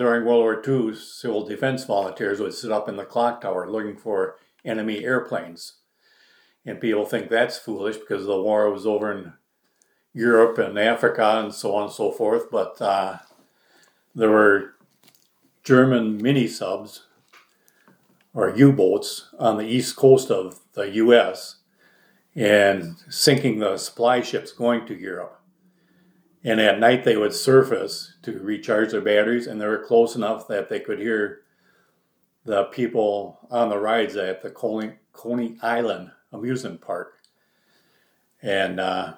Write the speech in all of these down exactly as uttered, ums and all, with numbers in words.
during World War Two, civil defense volunteers would sit up in the clock tower looking for enemy airplanes. And people think that's foolish because the war was over in Europe and Africa and so on and so forth. But uh, there were German mini-subs or U-boats on the east coast of the U S and sinking the supply ships going to Europe. And at night they would surface to recharge their batteries, and they were close enough that they could hear the people on the rides at the Coney, Coney Island amusement park. And uh,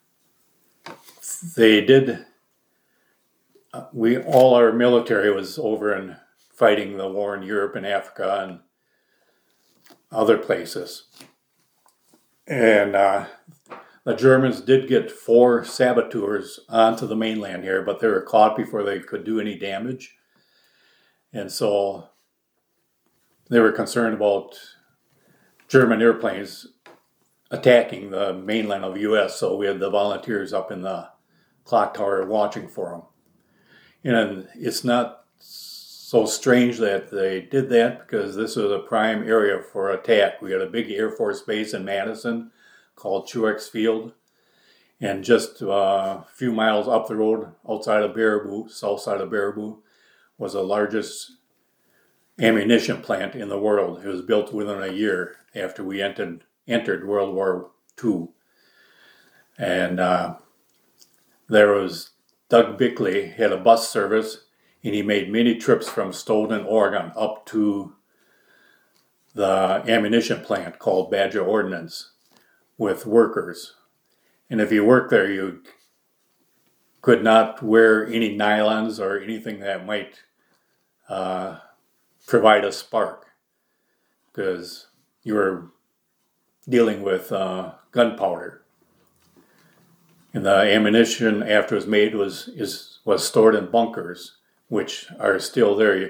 they did, uh, we all our military was over and fighting the war in Europe and Africa and other places. And uh, the Germans did get four saboteurs onto the mainland here, but they were caught before they could do any damage. And so they were concerned about German airplanes attacking the mainland of the U S, so we had the volunteers up in the clock tower watching for them. And it's not so strange that they did that because this was a prime area for attack. We had a big Air Force base in Madison called Truex Field, and just uh, a few miles up the road outside of Baraboo, south side of Baraboo, was the largest ammunition plant in the world. It was built within a year after we entered entered World War Two. And uh, there was Doug Bickley had a bus service, and he made many trips from Stoughton, Oregon, up to the ammunition plant called Badger Ordnance with workers. And if you worked there, you could not wear any nylons or anything that might uh, provide a spark, because you were dealing with uh, gunpowder. And the ammunition after it was made was is was stored in bunkers, which are still there.